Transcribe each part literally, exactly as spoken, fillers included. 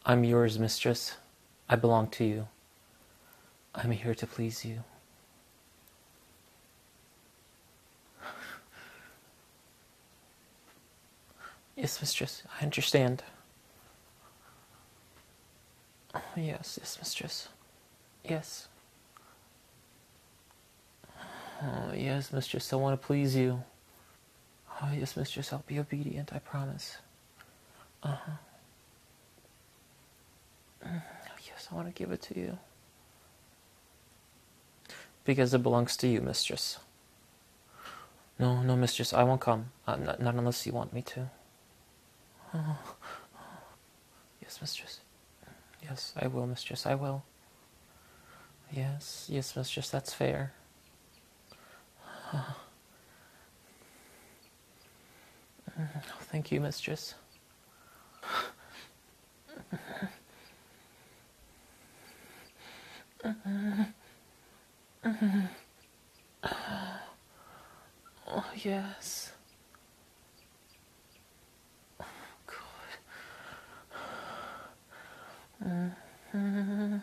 I'm yours, mistress. I belong to you. I'm here to please you. Yes, mistress, I understand. Yes, yes, mistress. Yes. Oh, yes, mistress, I want to please you. Oh, yes, mistress, I'll be obedient, I promise. Uh-huh. Oh, yes, I want to give it to you. Because it belongs to you, mistress. No, no, mistress, I won't come. Uh, not, not unless you want me to. Oh. Yes, mistress. Yes, I will, mistress, I will. Yes, yes, mistress, that's fair. Oh, thank you, mistress. Oh, yes. Mm-hmm.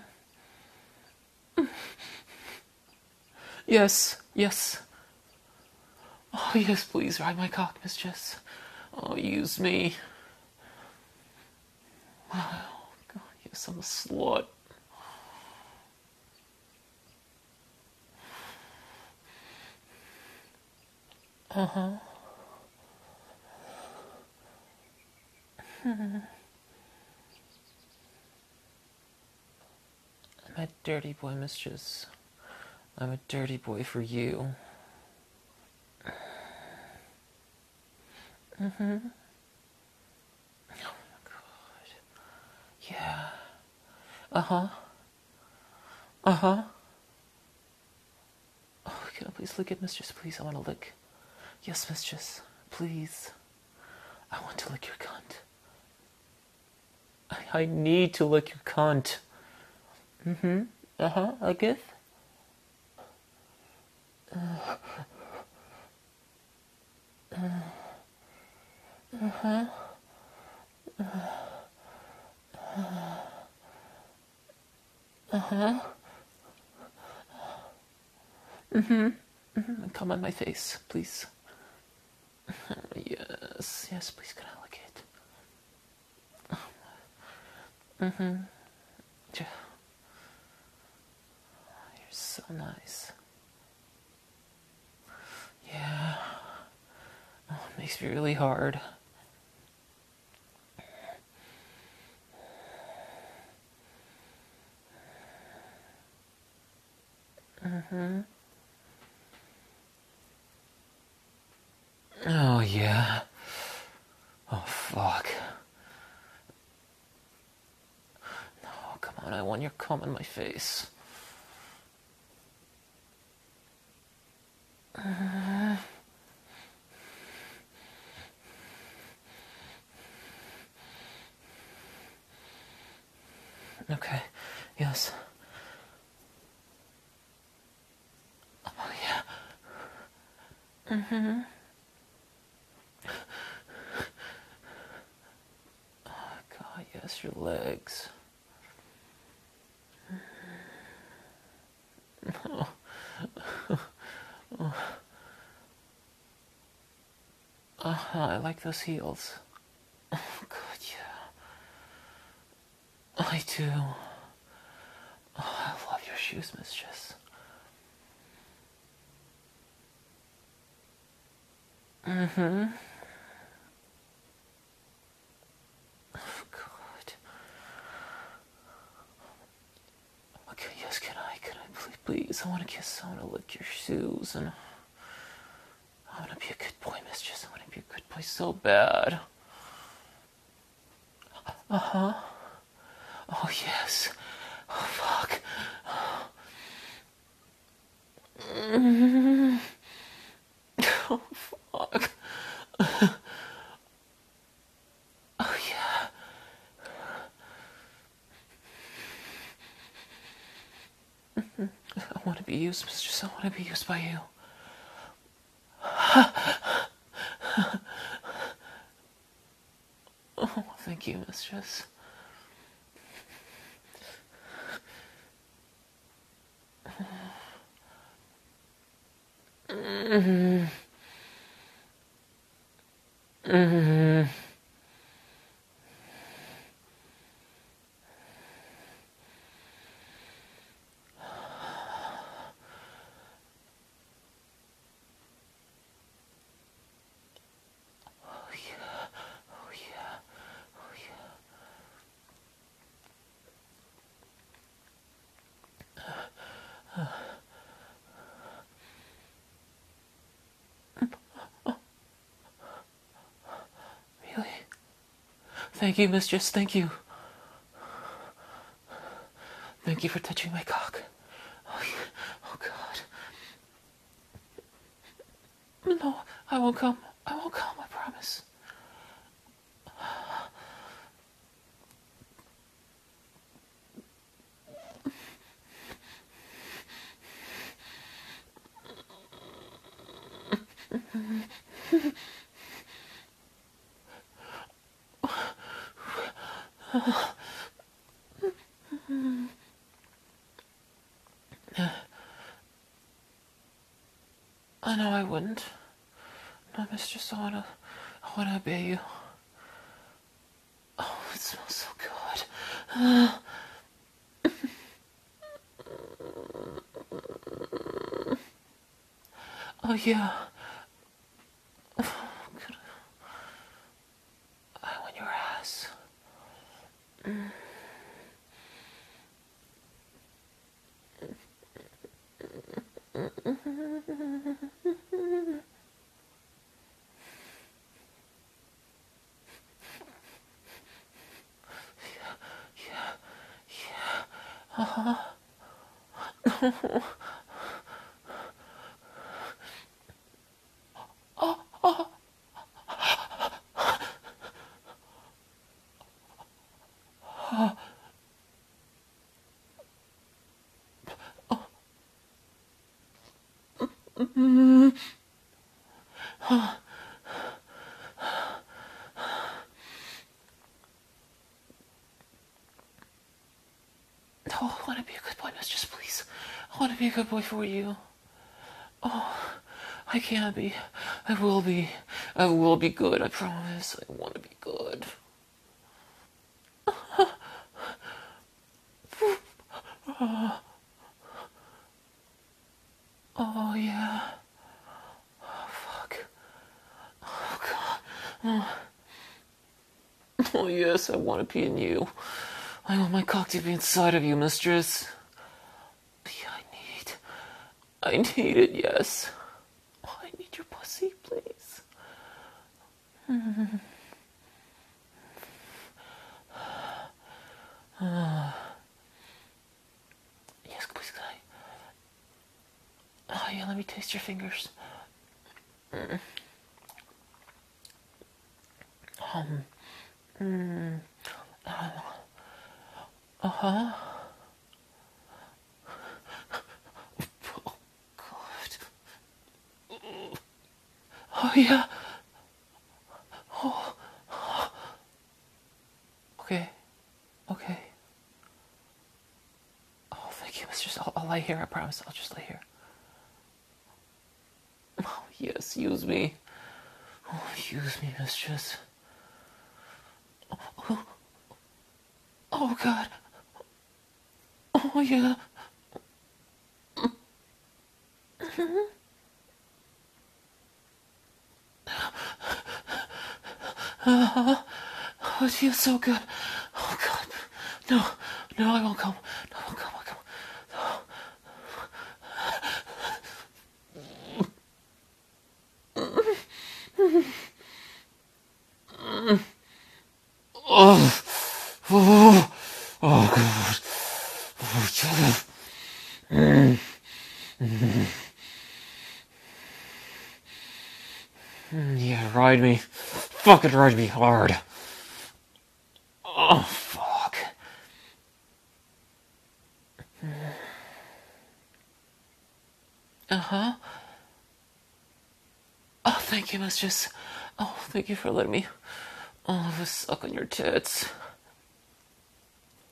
Yes, yes. Oh, yes, please ride my cock, mistress. Oh, use me. Oh, God, yes, I'm a slut. Uh-huh. I'm a dirty boy, mistress. I'm a dirty boy for you. Mm-hmm. Oh, my God. Yeah. Uh-huh. Uh-huh. Oh, can I please lick it, mistress? Please, I want to lick. Yes, mistress. Please. I want to lick your cunt. I, I need to lick your cunt. Mm-hmm. Uh-huh. Like it? Uh, uh-huh. Uh-huh. Mm-hmm. Mm-hmm. Come on my face, please. Yes. Yes, please, can I lick it? Mm-hmm. You're so nice. Yeah. Oh, it makes me really hard. Mm-hmm. Oh, yeah. Oh, fuck. No, come on, I want your cum in my face. Uh, okay, yes. Oh, yeah. Mm-hmm. Oh, God, yes, your legs. Oh. Oh. Uh-huh, I like those heels. Oh, God, yeah. I do. Oh, I love your shoes, mistress. Mm-hmm. Oh, God. Okay, yes, can I, can I, please, please, I want to kiss, I want to lick your shoes, and I want to be a good boy, mistress, I want to be a good boy so bad. Uh-huh. Oh, yes. Oh, fuck. Mm-hmm. Oh, fuck. Oh, yeah. I want to be used, mistress. I want to be used by you. Oh, thank you, mistress. Mm-hmm. Mm-hmm. Oh yeah. Oh yeah. Oh yeah. Really? Thank you, mistress. Thank you. Thank you for touching my cock. Oh, yeah. Oh God. No, I won't come. I won't come. I promise. I know I wouldn't. No, mistress, I wanna, I wanna obey you. Oh, it smells so good. Oh yeah. I want your ass. Yeah, yeah. Uh-huh. Oh, oh, oh, I wanna be a good boy, mistress, please. I wanna be a good boy for you. Oh, I can be. I will be. I will be good, I promise. I wanna be good. Oh, yeah. Oh, fuck. Oh, God. Oh, yes, I want to be in you. I want my cock to be inside of you, mistress. Yeah, I need. I need it, yes. Oh, I need your pussy, please. Mm. Uh, yes, please, can I? Oh, yeah, let me taste your fingers. Mm. Um. Mm. Uh huh. Oh, God. Oh, yeah. Oh. Okay. Okay. Oh, thank you, mistress. I'll, I'll lay here, I promise. I'll just lay here. Oh, yes, use me. Oh, use me, mistress. Oh, oh God. Oh, yeah. Uh, oh, it feels so good. Oh, God. No, no, I won't come. No, I won't come. I'll come. Oh, oh, oh, God. Oh, God. Mm. Mm. Yeah, ride me. Fucking ride me hard. Oh, fuck. Uh-huh. Oh, thank you, mistress. Oh, thank you for letting me. Oh, I was suck on your tits.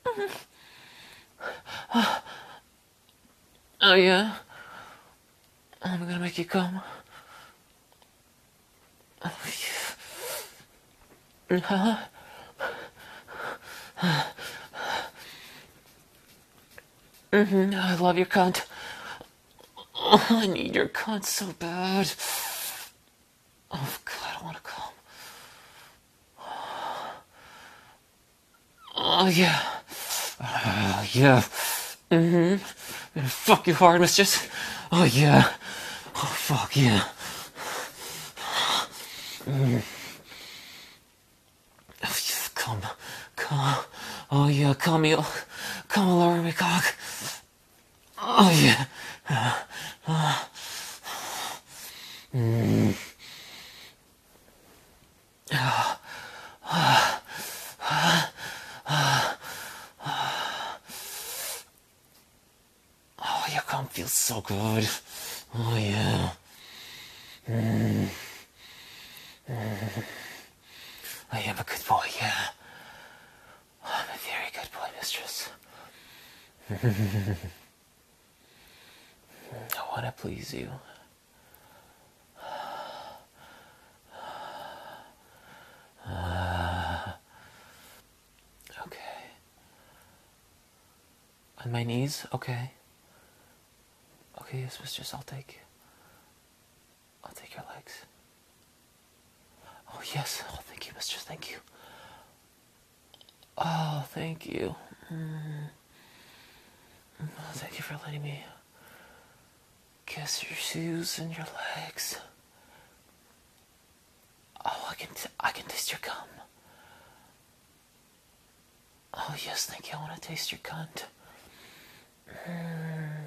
Oh, yeah? I'm gonna make you come. Oh, yeah. Huh? Mm-hmm. I love your cunt. Oh, I need your cunt so bad. Oh, God, I want to come. Oh, yeah. Uh, yeah. Mm-hmm. I'm gonna fuck you hard, mistress. Oh, yeah. Oh, fuck, yeah. Mm. Oh, yeah. Come. Come. Oh, yeah. Come, you. Come all over me, cock. Oh, yeah. Uh, uh. Mm. Uh, uh, uh, uh, oh, your cum feels so good. Oh, yeah. Mm. Mm. I am a good boy, yeah. I'm a very good boy, mistress. I want to please you. Uh, okay. On my knees? Okay. Okay, yes, mistress, I'll take. I'll take your legs. Oh, yes. Oh, thank you, mistress, thank you. Oh, thank you. Mm. Oh, thank you for letting me kiss your shoes and your legs. Oh, I can, t- I can taste your cum. Oh, yes, thank you. I want to taste your cunt. Mm.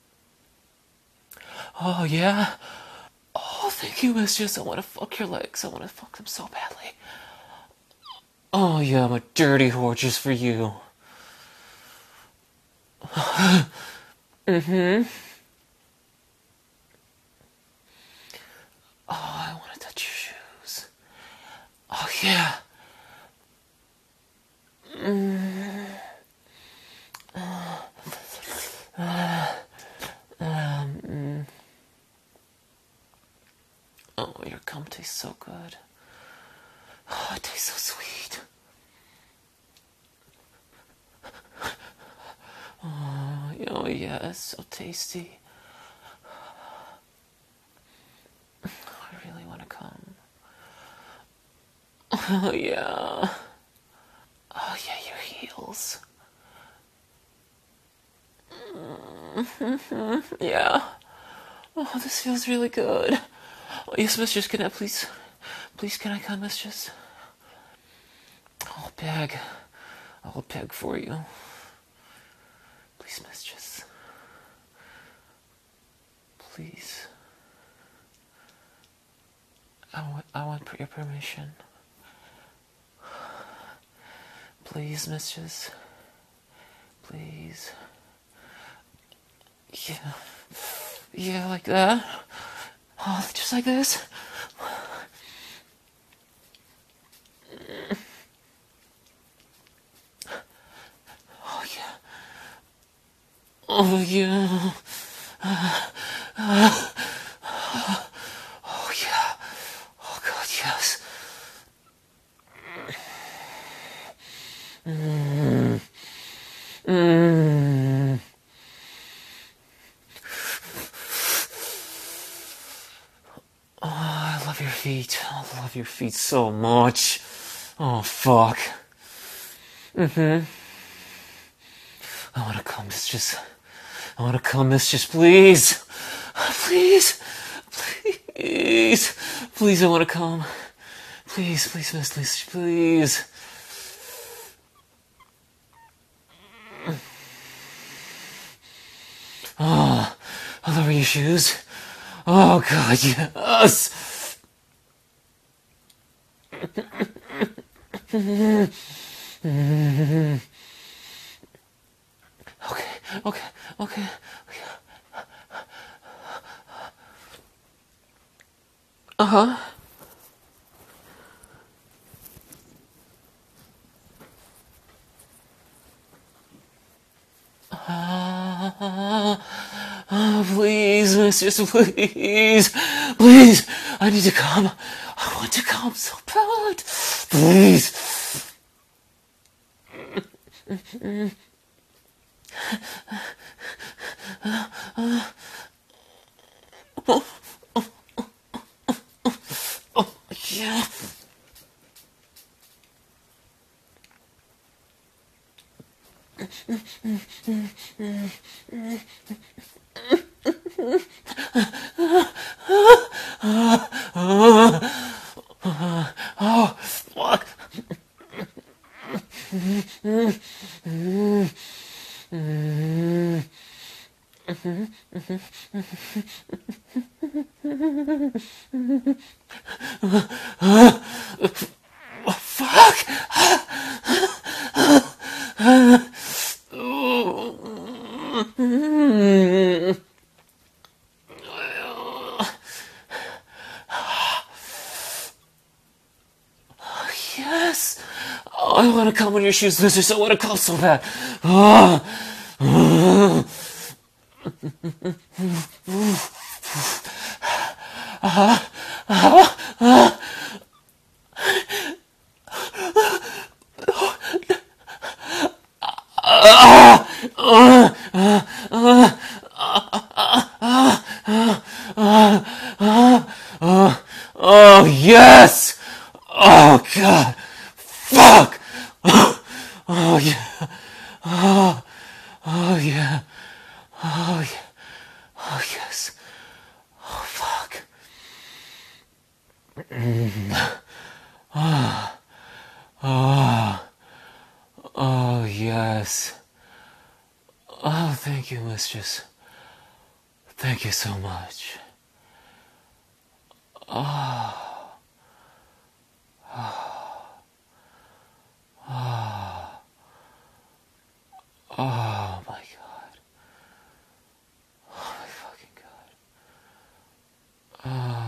Oh, yeah? Oh, thank you, mistress. I want to fuck your legs. I want to fuck them so badly. Oh, yeah, I'm a dirty whore just for you. Mm-hmm. Oh, I want to touch your shoes. Oh, yeah. Mm. Uh, uh, um, oh, your cum tastes so good. Oh, it tastes so sweet. Oh, oh yeah, it's so tasty. I really want to come. Oh, yeah. Oh, yeah, your heels. Mm-hmm. Yeah. Oh, this feels really good. Oh, yes, mistress, can I please... Please, can I come, mistress? I'll beg. I'll beg for you. Please, mistress. Please. I want, I want your permission. Please, mistress. Please. Yeah. Yeah, like that. Oh, just like this. Oh, yeah. Oh, yeah. Uh, uh, oh, yeah. Oh, God, yes. Mm. Mm. Oh, I love your feet. I love your feet so much. Oh, fuck. Mm-hmm. I want to come, mistress. I want to come, mistress, please. Please. Please. Please, I want to come. Please, please, mistress, please. Oh, I love your shoes. Oh, God, yes. Okay, okay, okay. Uh-huh. Uh, oh, please, mistress, please, please, I need to come. I want to come so bad. Please. Oh, yeah. Oh, fuck. Fuck. Yes. Oh, I want to come on your shoes, mistress. I want to come so bad. Oh. Oh, yes! Oh, God! Fuck! Oh, yeah! Oh, oh, yeah! Oh, yeah! Oh, yes! Oh, fuck! Oh, oh, oh, yes! Oh, thank you, mistress. Thank you so much. Oh, oh, oh, oh my God. Oh my fucking God. Oh.